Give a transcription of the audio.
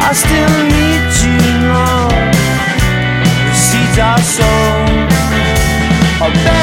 I still need you, love. The seeds are sown.